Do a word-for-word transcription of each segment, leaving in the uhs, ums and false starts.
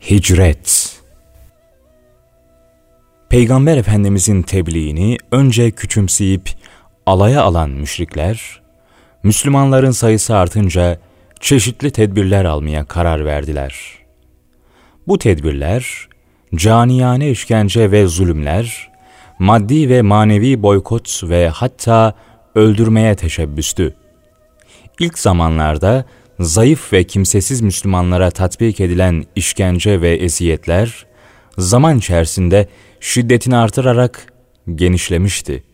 Hicret. Peygamber Efendimizin tebliğini önce küçümseyip alaya alan müşrikler, Müslümanların sayısı artınca çeşitli tedbirler almaya karar verdiler. Bu tedbirler, caniyane işkence ve zulümler, maddi ve manevi boykot ve hatta öldürmeye teşebbüstü. İlk zamanlarda zayıf ve kimsesiz Müslümanlara tatbik edilen işkence ve eziyetler, zaman içerisinde şiddetini artırarak genişlemişti.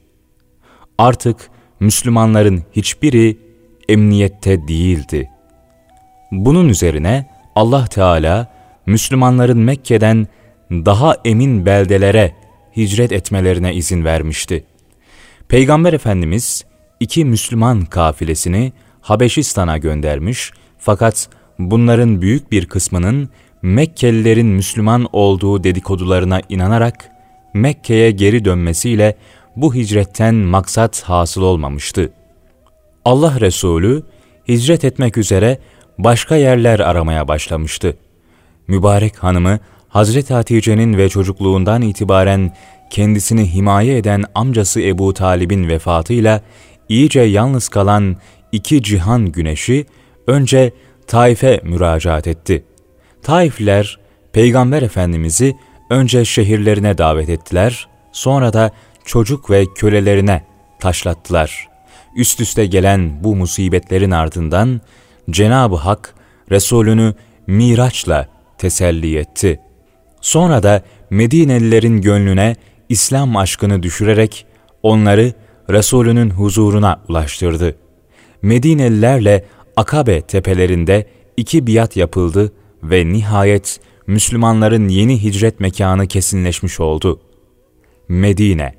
Artık Müslümanların hiçbiri emniyette değildi. Bunun üzerine Allah Teala, Müslümanların Mekke'den daha emin beldelere hicret etmelerine izin vermişti. Peygamber Efendimiz, iki Müslüman kafilesini Habeşistan'a göndermiş, fakat bunların büyük bir kısmının Mekkelilerin Müslüman olduğu dedikodularına inanarak Mekke'ye geri dönmesiyle bu hicretten maksat hasıl olmamıştı. Allah Resulü hicret etmek üzere başka yerler aramaya başlamıştı. Mübarek hanımı Hazreti Hatice'nin ve çocukluğundan itibaren kendisini himaye eden amcası Ebu Talib'in vefatıyla iyice yalnız kalan iki cihan güneşi önce Taif'e müracaat etti. Taifliler Peygamber Efendimiz'i önce şehirlerine davet ettiler, sonra da çocuk ve kölelerine taşlattılar. Üst üste gelen bu musibetlerin ardından Cenab-ı Hak Resulünü Miraç'la teselli etti. Sonra da Medinelilerin gönlüne İslam aşkını düşürerek onları Resulünün huzuruna ulaştırdı. Medinelilerle Akabe tepelerinde iki biat yapıldı ve nihayet Müslümanların yeni hicret mekanı kesinleşmiş oldu. Medine.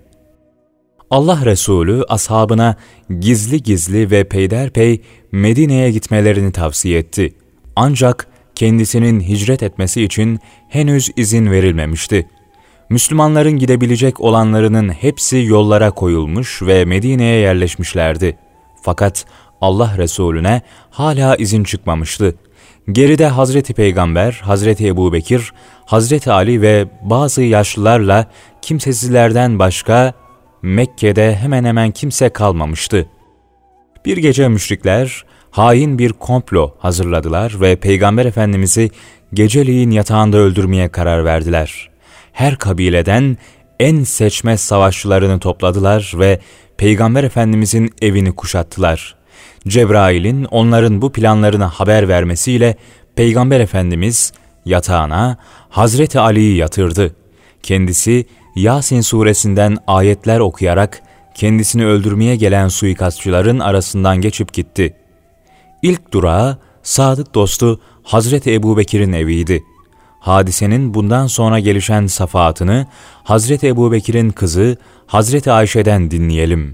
Allah Resulü ashabına gizli gizli ve peyderpey Medine'ye gitmelerini tavsiye etti. Ancak kendisinin hicret etmesi için henüz izin verilmemişti. Müslümanların gidebilecek olanlarının hepsi yollara koyulmuş ve Medine'ye yerleşmişlerdi. Fakat Allah Resulüne hala izin çıkmamıştı. Geride Hazreti Peygamber, Hazreti Ebubekir, Hazreti Ali ve bazı yaşlılarla kimsesizlerden başka Mekke'de hemen hemen kimse kalmamıştı. Bir gece müşrikler hain bir komplo hazırladılar ve Peygamber Efendimiz'i geceliğin yatağında öldürmeye karar verdiler. Her kabileden en seçme savaşçılarını topladılar ve Peygamber Efendimiz'in evini kuşattılar. Cebrail'in onların bu planlarına haber vermesiyle Peygamber Efendimiz yatağına Hazreti Ali'yi yatırdı. Kendisi Yasin suresinden ayetler okuyarak kendisini öldürmeye gelen suikastçıların arasından geçip gitti. İlk durağı sadık dostu Hazreti Ebubekir'in eviydi. Hadisenin bundan sonra gelişen safahatını Hazreti Ebubekir'in kızı Hazreti Ayşe'den dinleyelim.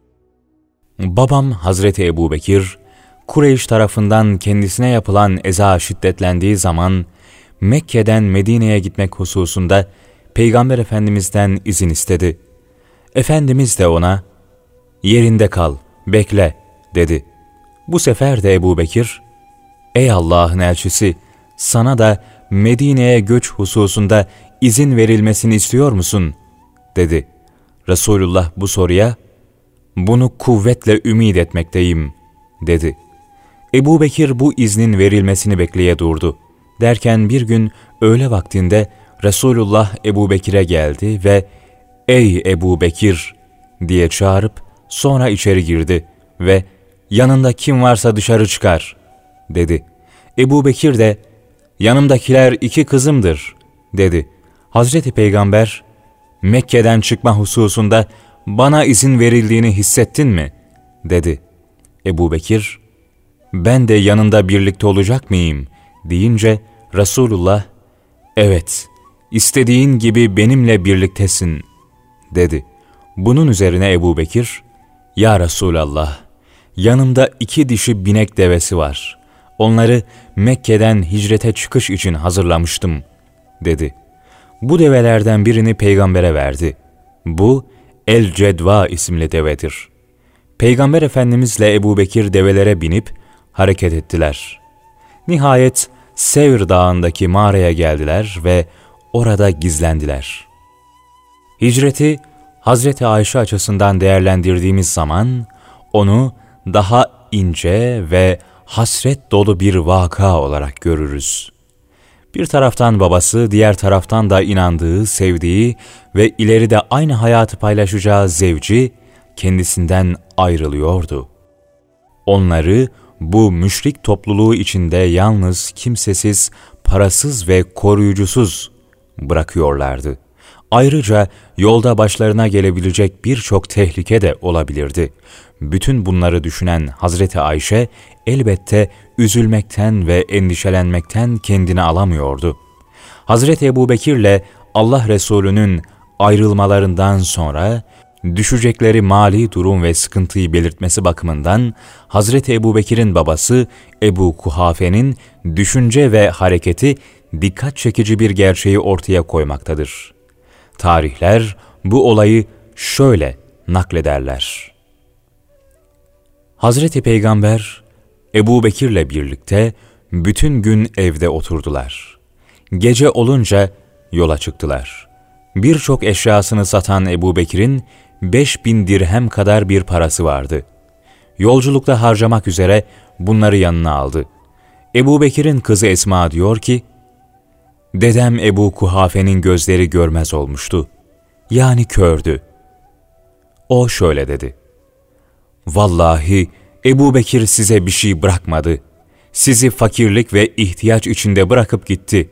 Babam Hazreti Ebubekir, Kureyş tarafından kendisine yapılan eza şiddetlendiği zaman Mekke'den Medine'ye gitmek hususunda Peygamber Efendimiz'den izin istedi. Efendimiz de ona, "Yerinde kal, bekle," dedi. Bu sefer de Ebubekir, "Ey Allah'ın elçisi, sana da Medine'ye göç hususunda izin verilmesini istiyor musun?" dedi. Resulullah bu soruya, "Bunu kuvvetle ümit etmekteyim," dedi. Ebubekir bu iznin verilmesini bekleye durdu. Derken bir gün öğle vaktinde Resulullah Ebubekir'e geldi ve "Ey Ebubekir," diye çağırıp sonra içeri girdi ve "Yanında kim varsa dışarı çıkar," dedi. Ebubekir de "Yanımdakiler iki kızımdır," dedi. Hazreti Peygamber, "Mekke'den çıkma hususunda bana izin verildiğini hissettin mi?" dedi. Ebubekir, "Ben de yanında birlikte olacak mıyım?" deyince Resulullah, "Evet, istediğin gibi benimle birliktesin," dedi. Bunun üzerine Ebubekir, "Ya Resulallah, yanımda iki dişi binek devesi var. Onları Mekke'den hicrete çıkış için hazırlamıştım," dedi. Bu develerden birini peygambere verdi. Bu El-Cedva isimli devedir. Peygamber Efendimizle Ebubekir develere binip hareket ettiler. Nihayet Sevr Dağı'ndaki mağaraya geldiler ve orada gizlendiler. Hicreti Hazreti Ayşe açısından değerlendirdiğimiz zaman onu daha ince ve hasret dolu bir vaka olarak görürüz. Bir taraftan babası, diğer taraftan da inandığı, sevdiği ve ileride aynı hayatı paylaşacağı zevci kendisinden ayrılıyordu. Onları bu müşrik topluluğu içinde yalnız, kimsesiz, parasız ve koruyucusuz bırakıyorlardı. Ayrıca yolda başlarına gelebilecek birçok tehlike de olabilirdi. Bütün bunları düşünen Hazreti Ayşe elbette üzülmekten ve endişelenmekten kendini alamıyordu. Hazreti Ebubekir'le Allah Resulü'nün ayrılmalarından sonra düşecekleri mali durum ve sıkıntıyı belirtmesi bakımından Hazreti Ebubekir'in babası Ebu Kuhafe'nin düşünce ve hareketi dikkat çekici bir gerçeği ortaya koymaktadır. Tarihler bu olayı şöyle naklederler. Hazreti Peygamber Ebubekir'le birlikte bütün gün evde oturdular. Gece olunca yola çıktılar. Birçok eşyasını satan Ebubekir'in beş bin dirhem kadar bir parası vardı. Yolculukta harcamak üzere bunları yanına aldı. Ebubekir'in kızı Esma diyor ki, "Dedem Ebu Kuhafe'nin gözleri görmez olmuştu. Yani kördü." O şöyle dedi, "Vallahi Ebubekir size bir şey bırakmadı. Sizi fakirlik ve ihtiyaç içinde bırakıp gitti."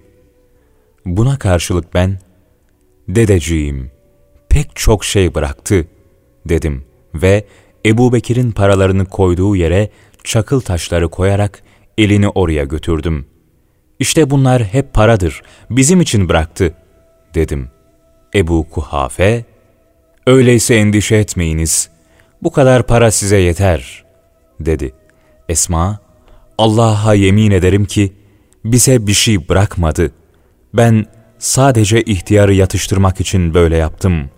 Buna karşılık ben, "Dedeciğim, pek çok şey bıraktı," dedim ve Ebubekir'in paralarını koyduğu yere çakıl taşları koyarak elini oraya götürdüm. "İşte bunlar hep paradır, bizim için bıraktı," dedim. Ebu Kuhafe, "Öyleyse endişe etmeyiniz, bu kadar para size yeter," dedi. Esma, "Allah'a yemin ederim ki bize bir şey bırakmadı. Ben sadece ihtiyarı yatıştırmak için böyle yaptım."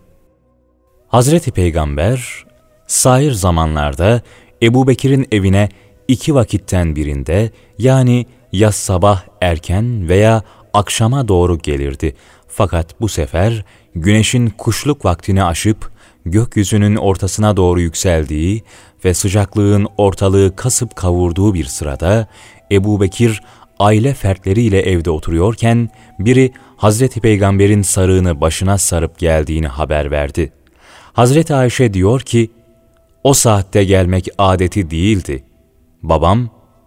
Hazreti Peygamber, sair zamanlarda Ebubekir'in evine iki vakitten birinde, yani ya sabah erken veya akşama doğru gelirdi. Fakat bu sefer güneşin kuşluk vaktini aşıp gökyüzünün ortasına doğru yükseldiği ve sıcaklığın ortalığı kasıp kavurduğu bir sırada Ebubekir aile fertleriyle evde oturuyorken biri Hazreti Peygamber'in sarığını başına sarıp geldiğini haber verdi. Hazreti Ayşe diyor ki, "O saatte gelmek adeti değildi. Babam,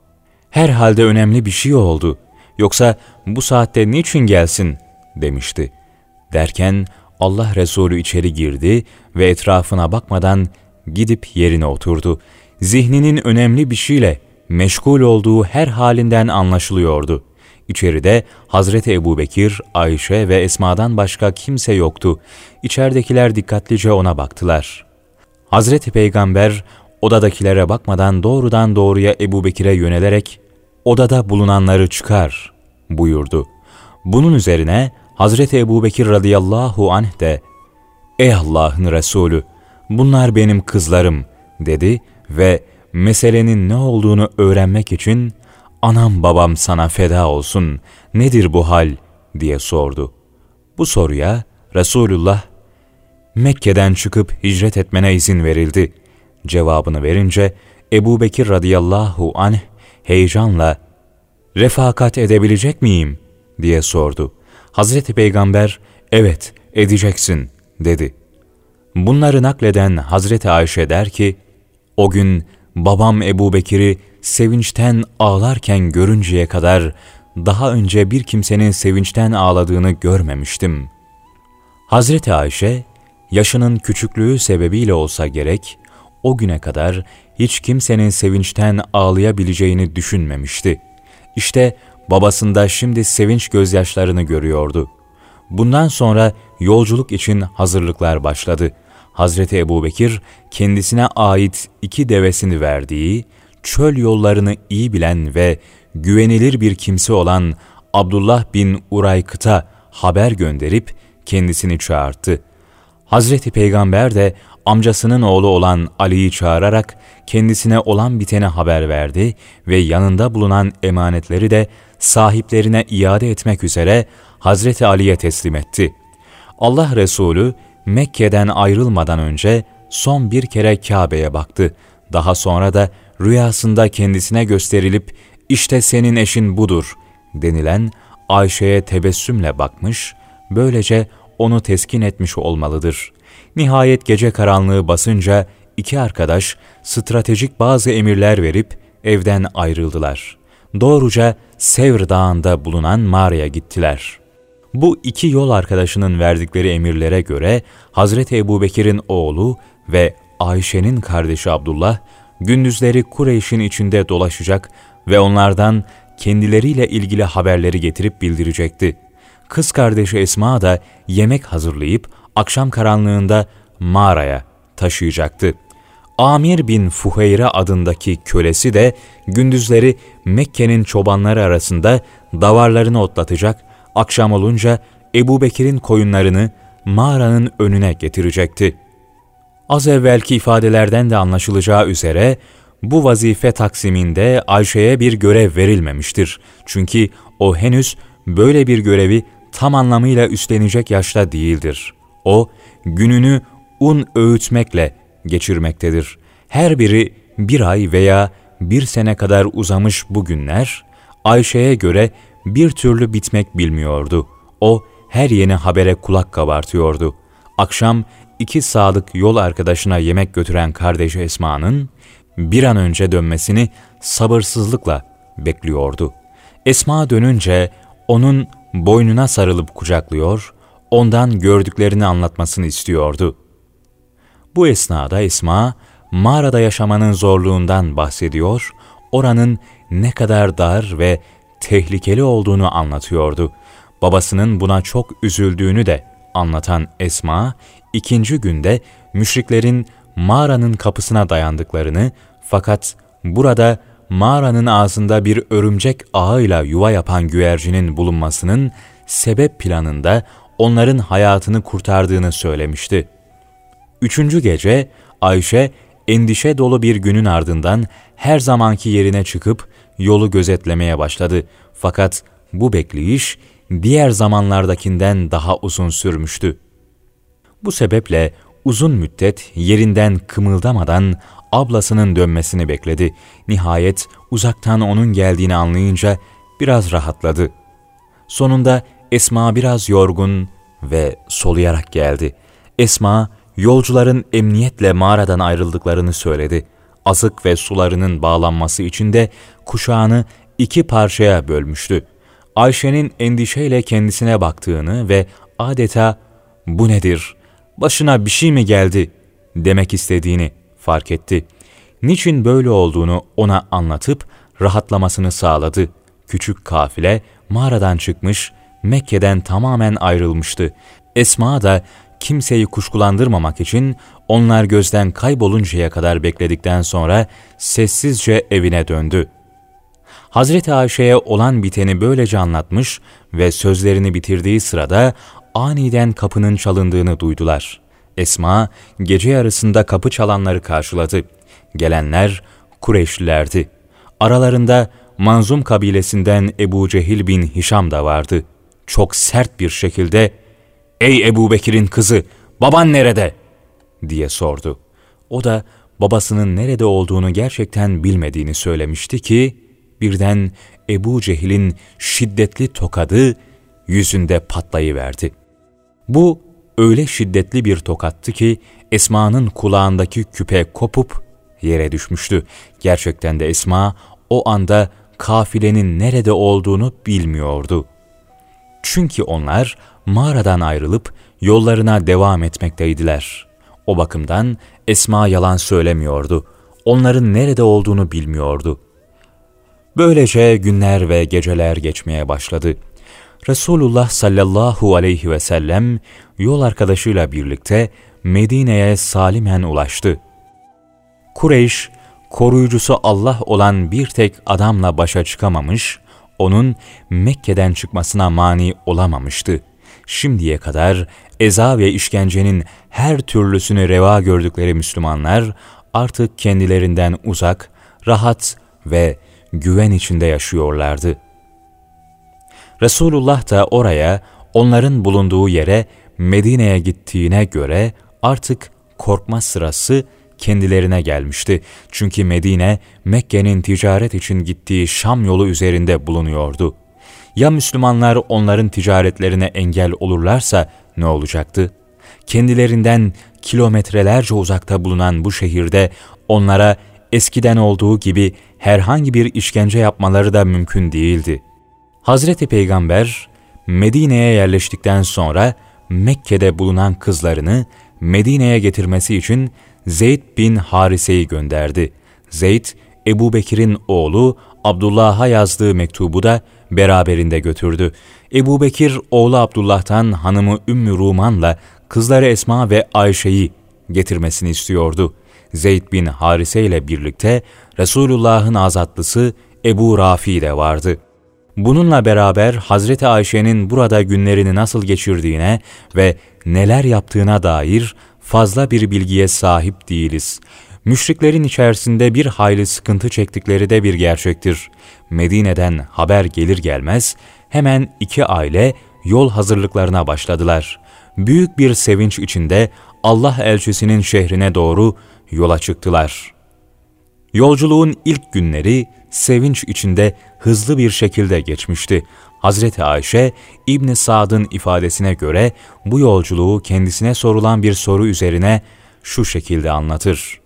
herhalde önemli bir şey oldu, yoksa bu saatte niçin gelsin?" demişti. Derken Allah Resulü içeri girdi ve etrafına bakmadan gidip yerine oturdu. Zihninin önemli bir şeyle meşgul olduğu her halinden anlaşılıyordu. İçeride Hazreti Ebubekir, Ayşe ve Esma'dan başka kimse yoktu. İçeridekiler dikkatlice ona baktılar. Hazreti Peygamber odadakilere bakmadan doğrudan doğruya Ebubekir'e yönelerek "Odada bulunanları çıkar," buyurdu. Bunun üzerine Hazreti Ebubekir radıyallahu anh de "Ey Allah'ın Resulü, bunlar benim kızlarım," dedi ve meselenin ne olduğunu öğrenmek için "Anam babam sana feda olsun, nedir bu hal?" diye sordu. Bu soruya Resulullah, "Mekke'den çıkıp hicret etmene izin verildi," cevabını verince Ebubekir radıyallahu anh heyecanla "Refakat edebilecek miyim?" diye sordu. Hazreti Peygamber, "Evet, edeceksin," dedi. Bunları nakleden Hazreti Ayşe der ki, "O gün babam Ebubekir'i sevinçten ağlarken görünceye kadar daha önce bir kimsenin sevinçten ağladığını görmemiştim." Hazreti Ayşe, yaşının küçüklüğü sebebiyle olsa gerek, o güne kadar hiç kimsenin sevinçten ağlayabileceğini düşünmemişti. İşte babasında şimdi sevinç gözyaşlarını görüyordu. Bundan sonra yolculuk için hazırlıklar başladı. Hazreti Ebubekir kendisine ait iki devesini verdiği, çöl yollarını iyi bilen ve güvenilir bir kimse olan Abdullah bin Uraykıt'a haber gönderip kendisini çağırttı. Hazreti Peygamber de amcasının oğlu olan Ali'yi çağırarak kendisine olan bitene haber verdi ve yanında bulunan emanetleri de sahiplerine iade etmek üzere Hazreti Ali'ye teslim etti. Allah Resulü Mekke'den ayrılmadan önce son bir kere Kabe'ye baktı. Daha sonra da rüyasında kendisine gösterilip "İşte senin eşin budur" denilen Ayşe'ye tebessümle bakmış, böylece onu teskin etmiş olmalıdır. Nihayet gece karanlığı basınca iki arkadaş stratejik bazı emirler verip evden ayrıldılar. Doğruca Sevr Dağı'nda bulunan mağaraya gittiler. Bu iki yol arkadaşının verdikleri emirlere göre Hazreti Ebubekir'in oğlu ve Ayşe'nin kardeşi Abdullah gündüzleri Kureyş'in içinde dolaşacak ve onlardan kendileriyle ilgili haberleri getirip bildirecekti. Kız kardeşi Esma da yemek hazırlayıp akşam karanlığında mağaraya taşıyacaktı. Amir bin Fuheyre adındaki kölesi de gündüzleri Mekke'nin çobanları arasında davarlarını otlatacak, akşam olunca Ebubekir'in koyunlarını mağaranın önüne getirecekti. Az evvelki ifadelerden de anlaşılacağı üzere bu vazife taksiminde Ayşe'ye bir görev verilmemiştir. Çünkü o henüz böyle bir görevi tam anlamıyla üstlenecek yaşta değildir. O, gününü un öğütmekle geçirmektedir. Her biri bir ay veya bir sene kadar uzamış bu günler, Ayşe'ye göre bir türlü bitmek bilmiyordu. O, her yeni habere kulak kabartıyordu. Akşam iki sadık yol arkadaşına yemek götüren kardeşi Esma'nın bir an önce dönmesini sabırsızlıkla bekliyordu. Esma dönünce onun boynuna sarılıp kucaklıyor, ondan gördüklerini anlatmasını istiyordu. Bu esnada Esma, mağarada yaşamanın zorluğundan bahsediyor, oranın ne kadar dar ve tehlikeli olduğunu anlatıyordu. Babasının buna çok üzüldüğünü de anlatan Esma, ikinci günde müşriklerin mağaranın kapısına dayandıklarını, fakat burada mağaranın ağzında bir örümcek ağıyla yuva yapan güvercinin bulunmasının sebep planında onların hayatını kurtardığını söylemişti. Üçüncü gece Ayşe endişe dolu bir günün ardından her zamanki yerine çıkıp yolu gözetlemeye başladı. Fakat bu bekleyiş diğer zamanlardakinden daha uzun sürmüştü. Bu sebeple uzun müddet yerinden kımıldamadan ablasının dönmesini bekledi. Nihayet uzaktan onun geldiğini anlayınca biraz rahatladı. Sonunda Esma biraz yorgun ve soluyarak geldi. Esma, yolcuların emniyetle mağaradan ayrıldıklarını söyledi. Azık ve sularının bağlanması için de kuşağını iki parçaya bölmüştü. Ayşe'nin endişeyle kendisine baktığını ve adeta "Bu nedir, başına bir şey mi geldi?" demek istediğini fark etti. Niçin böyle olduğunu ona anlatıp rahatlamasını sağladı. Küçük kafile mağaradan çıkmış, Mekke'den tamamen ayrılmıştı. Esma da kimseyi kuşkulandırmamak için onlar gözden kayboluncaya kadar bekledikten sonra sessizce evine döndü. Hazreti Ayşe'ye olan biteni böylece anlatmış ve sözlerini bitirdiği sırada aniden kapının çalındığını duydular. Esma gece yarısında kapı çalanları karşıladı. Gelenler Kureyşlilerdi. Aralarında Manzum kabilesinden Ebu Cehil bin Hişam da vardı. Çok sert bir şekilde "Ey Ebubekir'in kızı, baban nerede?" diye sordu. O da babasının nerede olduğunu gerçekten bilmediğini söylemişti ki birden Ebu Cehil'in şiddetli tokadı yüzünde patlayıverdi. Bu öyle şiddetli bir tokattı ki Esma'nın kulağındaki küpe kopup yere düşmüştü. Gerçekten de Esma o anda kafilenin nerede olduğunu bilmiyordu. Çünkü onlar mağaradan ayrılıp yollarına devam etmekteydiler. O bakımdan Esma yalan söylemiyordu. Onların nerede olduğunu bilmiyordu. Böylece günler ve geceler geçmeye başladı. Resulullah sallallahu aleyhi ve sellem yol arkadaşıyla birlikte Medine'ye salimen ulaştı. Kureyş, koruyucusu Allah olan bir tek adamla başa çıkamamış, onun Mekke'den çıkmasına mani olamamıştı. Şimdiye kadar eza ve işkencenin her türlüsünü reva gördükleri Müslümanlar artık kendilerinden uzak, rahat ve güven içinde yaşıyorlardı. Resulullah da oraya, onların bulunduğu yere, Medine'ye gittiğine göre artık korkma sırası kendilerine gelmişti. Çünkü Medine, Mekke'nin ticaret için gittiği Şam yolu üzerinde bulunuyordu. Ya Müslümanlar onların ticaretlerine engel olurlarsa ne olacaktı? Kendilerinden kilometrelerce uzakta bulunan bu şehirde onlara eskiden olduğu gibi herhangi bir işkence yapmaları da mümkün değildi. Hazreti Peygamber Medine'ye yerleştikten sonra Mekke'de bulunan kızlarını Medine'ye getirmesi için Zeyd bin Harise'yi gönderdi. Zeyd, Ebu Bekir'in oğlu Abdullah'a yazdığı mektubu da beraberinde götürdü. Ebu Bekir, oğlu Abdullah'tan hanımı Ümmü Ruman'la kızları Esma ve Ayşe'yi getirmesini istiyordu. Zeyd bin Harise ile birlikte Resulullah'ın azatlısı Ebu Rafi de vardı. Bununla beraber Hazreti Ayşe'nin burada günlerini nasıl geçirdiğine ve neler yaptığına dair fazla bir bilgiye sahip değiliz. Müşriklerin içerisinde bir hayli sıkıntı çektikleri de bir gerçektir. Medine'den haber gelir gelmez hemen iki aile yol hazırlıklarına başladılar. Büyük bir sevinç içinde Allah elçisinin şehrine doğru yola çıktılar. Yolculuğun ilk günleri sevinç içinde hızlı bir şekilde geçmişti. Hazreti Ayşe, İbn Sa'd'ın ifadesine göre bu yolculuğu kendisine sorulan bir soru üzerine şu şekilde anlatır.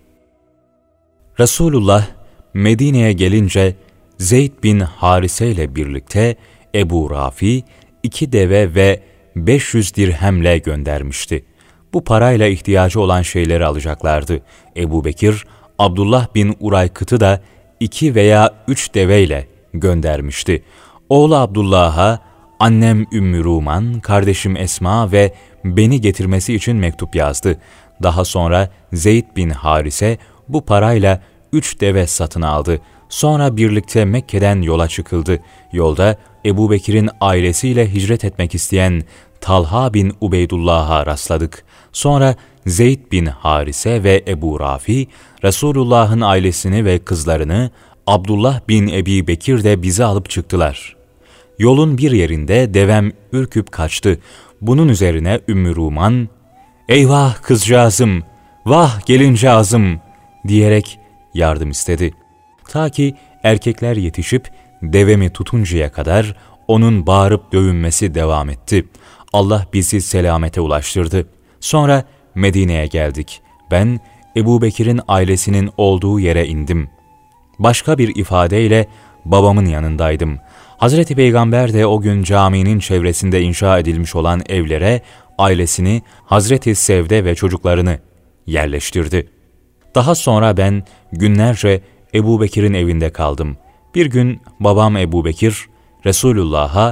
Resulullah Medine'ye gelince Zeyd bin Harise ile birlikte Ebu Rafi iki deve ve beş yüz dirhemle göndermişti. Bu parayla ihtiyacı olan şeyleri alacaklardı. Ebu Bekir, Abdullah bin Uraykıt'ı da iki veya üç deveyle göndermişti. Oğlu Abdullah'a, annem Ümmü Ruman, kardeşim Esma ve beni getirmesi için mektup yazdı. Daha sonra Zeyd bin Harise bu parayla üç deve satın aldı. Sonra birlikte Mekke'den yola çıkıldı. Yolda Ebu Bekir'in ailesiyle hicret etmek isteyen Talha bin Ubeydullah'a rastladık. Sonra Zeyd bin Harise ve Ebu Rafi, Resulullah'ın ailesini ve kızlarını, Abdullah bin Ebi Bekir de bizi alıp çıktılar. Yolun bir yerinde devem ürküp kaçtı. Bunun üzerine Ümmü Ruman, "Eyvah kızcağızım, vah gelincağızım!" diyerek yardım istedi. Ta ki erkekler yetişip devemi tutuncaya kadar onun bağırıp dövünmesi devam etti. Allah bizi selamete ulaştırdı. Sonra Medine'ye geldik. Ben Ebu Bekir'in ailesinin olduğu yere indim. Başka bir ifadeyle babamın yanındaydım. Hazreti Peygamber de o gün caminin çevresinde inşa edilmiş olan evlere ailesini, Hazreti Sevde ve çocuklarını yerleştirdi. Daha sonra ben günlerce Ebu Bekir'in evinde kaldım. Bir gün babam Ebu Bekir, Resulullah'a,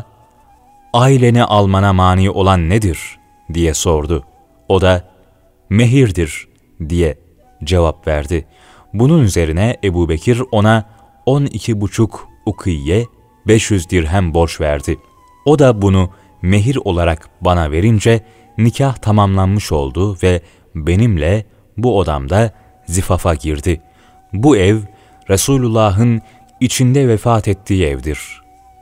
"Aileni almana mani olan nedir?" diye sordu. O da, "Mehirdir" diye cevap verdi. Bunun üzerine Ebu Bekir ona on iki buçuk ukiye, beş yüz dirhem borç verdi. O da bunu mehir olarak bana verince nikah tamamlanmış oldu ve benimle bu odamda zifafa girdi. Bu ev Resulullah'ın içinde vefat ettiği evdir.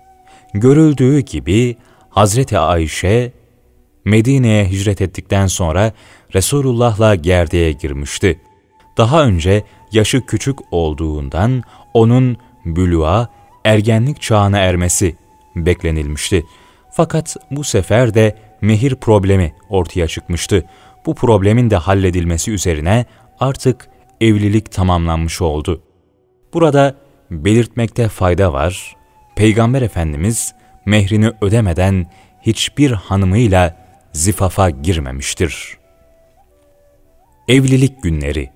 Görüldüğü gibi Hazreti Ayşe Medine'ye hicret ettikten sonra Resulullah'la gerdeğe girmişti. Daha önce yaşı küçük olduğundan onun bülüğa, ergenlik çağına ermesi beklenilmişti. Fakat bu sefer de mehir problemi ortaya çıkmıştı. Bu problemin de halledilmesi üzerine artık evlilik tamamlanmış oldu. Burada belirtmekte fayda var. Peygamber Efendimiz mehrini ödemeden hiçbir hanımıyla zifafa girmemiştir. Evlilik günleri.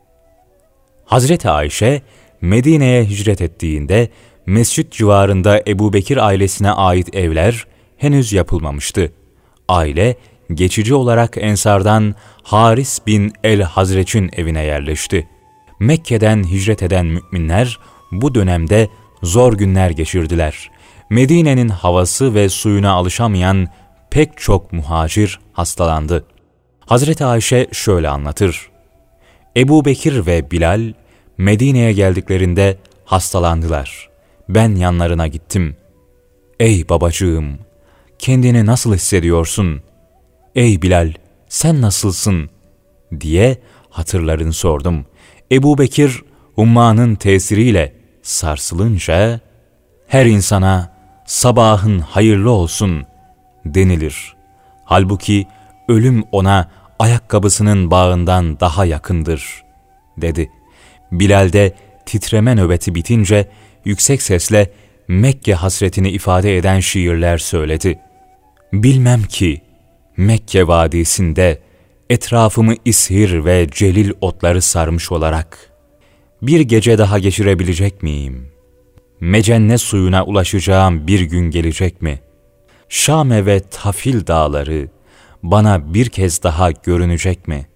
Hazreti Ayşe Medine'ye hicret ettiğinde mescit civarında Ebu Bekir ailesine ait evler henüz yapılmamıştı. Aile geçici olarak Ensar'dan Haris bin el-Hazreç'in evine yerleşti. Mekke'den hicret eden müminler bu dönemde zor günler geçirdiler. Medine'nin havası ve suyuna alışamayan pek çok muhacir hastalandı. Hazreti Ayşe şöyle anlatır. Ebu Bekir ve Bilal Medine'ye geldiklerinde hastalandılar. Ben yanlarına gittim. "Ey babacığım, kendini nasıl hissediyorsun? Ey Bilal, sen nasılsın? diye hatırlarını sordum. Ebu Bekir, hummanın tesiriyle sarsılınca, her insana sabahın hayırlı olsun denilir. Halbuki ölüm ona ayakkabısının bağından daha yakındır, dedi. Bilal de titreme nöbeti bitince yüksek sesle Mekke hasretini ifade eden şiirler söyledi. Bilmem ki Mekke vadisinde etrafımı ishir ve celil otları sarmış olarak bir gece daha geçirebilecek miyim? Mecenne suyuna ulaşacağım bir gün gelecek mi? Şame ve Tafil dağları bana bir kez daha görünecek mi?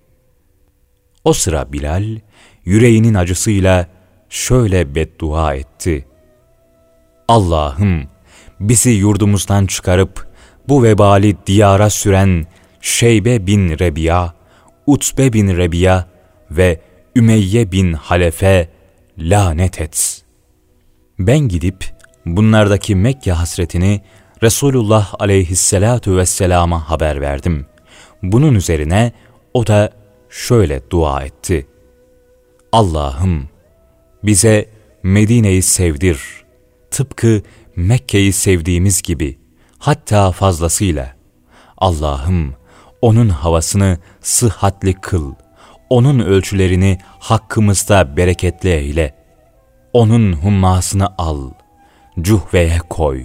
O sıra Bilal, yüreğinin acısıyla şöyle beddua etti. Allah'ım, bizi yurdumuzdan çıkarıp bu vebali diyara süren Şeybe bin Rebiya, Utbe bin Rebiya ve Ümeyye bin Halefe lanet et. Ben gidip bunlardaki Mekke hasretini Resulullah aleyhissalatu vesselama haber verdim. Bunun üzerine o da şöyle dua etti. Allah'ım, bize Medine'yi sevdir. Tıpkı Mekke'yi sevdiğimiz gibi, hatta fazlasıyla. Allah'ım, onun havasını sıhhatli kıl. Onun ölçülerini hakkımızda bereketli eyle. Onun hummasını al, cuhveye koy.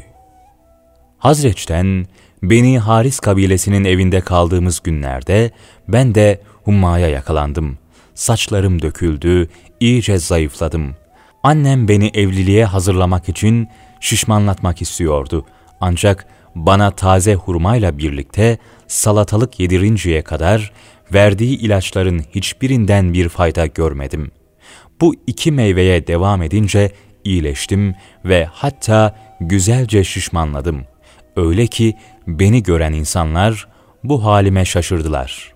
Hazreç'ten Beni Haris kabilesinin evinde kaldığımız günlerde ben de hummaya yakalandım. Saçlarım döküldü, iyice zayıfladım. Annem beni evliliğe hazırlamak için şişmanlatmak istiyordu. Ancak bana taze hurmayla birlikte salatalık yedirinceye kadar verdiği ilaçların hiçbirinden bir fayda görmedim. Bu iki meyveye devam edince iyileştim ve hatta güzelce şişmanladım. Öyle ki beni gören insanlar bu halime şaşırdılar.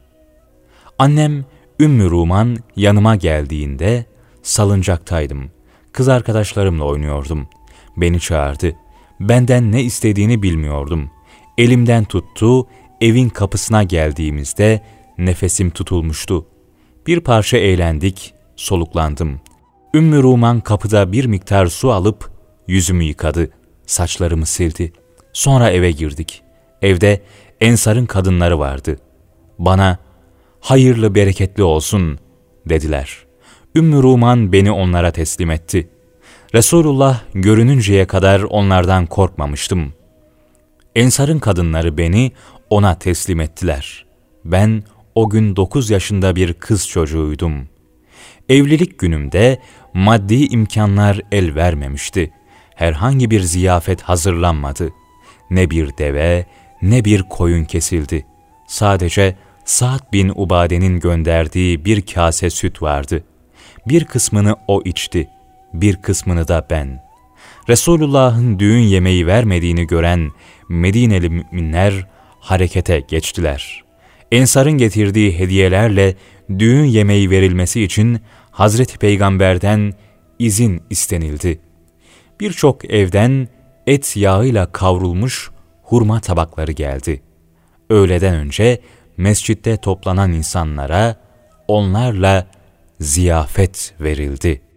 Annem Ümmü Ruman yanıma geldiğinde salıncaktaydım. Kız arkadaşlarımla oynuyordum. Beni çağırdı. Benden ne istediğini bilmiyordum. Elimden tuttu, evin kapısına geldiğimizde nefesim tutulmuştu. Bir parça eğlendik, soluklandım. Ümmü Ruman kapıda bir miktar su alıp yüzümü yıkadı, saçlarımı sildi. Sonra eve girdik. Evde Ensar'ın kadınları vardı. Bana hayırlı bereketli olsun dediler. Ümmü Ruman beni onlara teslim etti. Resulullah görününceye kadar onlardan korkmamıştım. Ensar'ın kadınları beni ona teslim ettiler. Ben o gün dokuz yaşında bir kız çocuğuydum. Evlilik günümde maddi imkanlar el vermemişti. Herhangi bir ziyafet hazırlanmadı. Ne bir deve, ne bir koyun kesildi. Sadece Sa'd bin Ubade'nin gönderdiği bir kase süt vardı. Bir kısmını o içti, bir kısmını da ben. Resulullah'ın düğün yemeği vermediğini gören Medineli müminler harekete geçtiler. Ensar'ın getirdiği hediyelerle düğün yemeği verilmesi için Hazreti Peygamber'den izin istenildi. Birçok evden et yağıyla kavrulmuş hurma tabakları geldi. Öğleden önce mescitte toplanan insanlara onlarla ziyafet verildi.